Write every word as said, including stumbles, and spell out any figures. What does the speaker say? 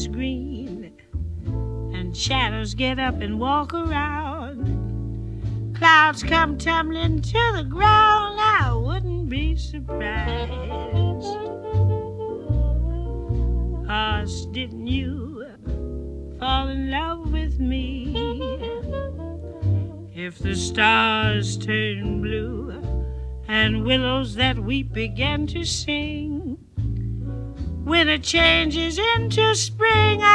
is green and shadows get up and walk around, clouds come tumbling to the ground, I wouldn't be surprised. 'Cause didn't you fall in love with me? If the stars turn blue and willows that weep begin to sing, winter changes into spring,